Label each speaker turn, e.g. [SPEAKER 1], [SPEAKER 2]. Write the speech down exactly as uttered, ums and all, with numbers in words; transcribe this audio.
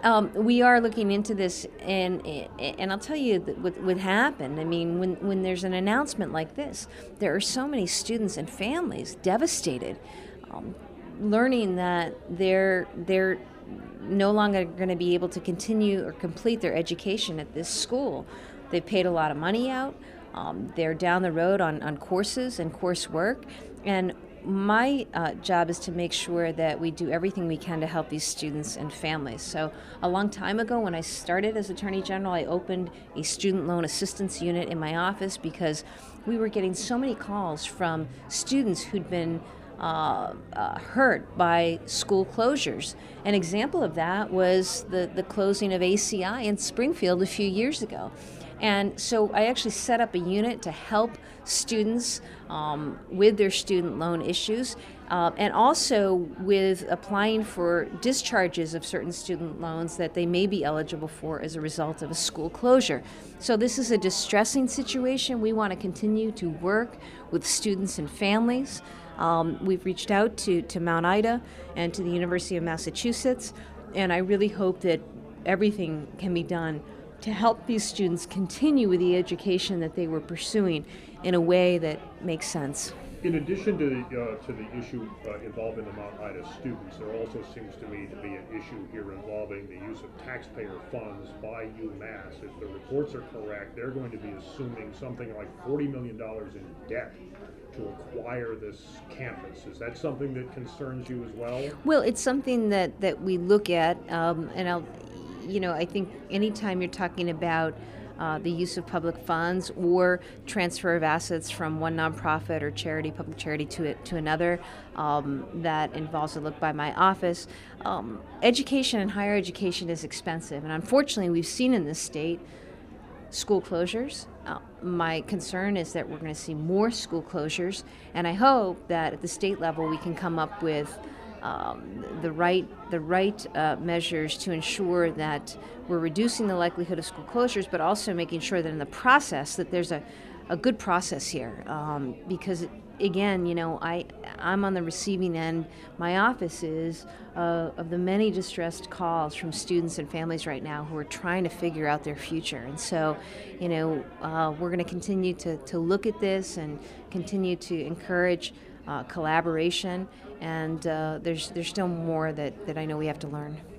[SPEAKER 1] Um, we are looking into this, and and I'll tell you that what what happened. I mean, when when there's an announcement like this, there are so many students and families devastated, um, learning that they're they're no longer going to be able to continue or complete their education at this school. They paid a lot of money out. Um, they're down the road on, on courses and coursework, and my uh, job is to make sure that we do everything we can to help these students and families. So a long time ago, when I started as Attorney General, I opened a student loan assistance unit in my office because we were getting so many calls from students who'd been uh, uh, hurt by school closures. An example of that was the, the closing of A C I in Springfield a few years ago. And so I actually set up a unit to help students um, with their student loan issues, uh, and also with applying for discharges of certain student loans that they may be eligible for as a result of a school closure. So this is a distressing situation. We want to continue to work with students and families. Um, we've reached out to, to Mount Ida and to the University of Massachusetts, and I really hope that everything can be done to help these students continue with the education that they were pursuing in a way that makes sense.
[SPEAKER 2] In addition to the, uh, to the issue uh, involving the Mount Ida students, there also seems to me to be an issue here involving the use of taxpayer funds by UMass. If the reports are correct, they're going to be assuming something like forty million dollars in debt to acquire this campus. Is that something that concerns you as well?
[SPEAKER 1] Well, it's something that, that we look at, um, and I'll You know, I think anytime you're talking about uh, the use of public funds or transfer of assets from one nonprofit or charity, public charity, to it to another, um, that involves a look by my office. Um, education and higher education is expensive, and unfortunately, we've seen in this state school closures. Uh, my concern is that we're going to see more school closures, and I hope that at the state level we can come up with Um, the right the right uh, measures to ensure that we're reducing the likelihood of school closures, but also making sure that in the process that there's a, a good process here. Um, because again, you know, I I'm on the receiving end. My office is uh, of the many distressed calls from students and families right now who are trying to figure out their future. And so, you know, uh, we're going to continue to to look at this and continue to encourage Uh, collaboration, and uh, there's there's still more that, that I know we have to learn.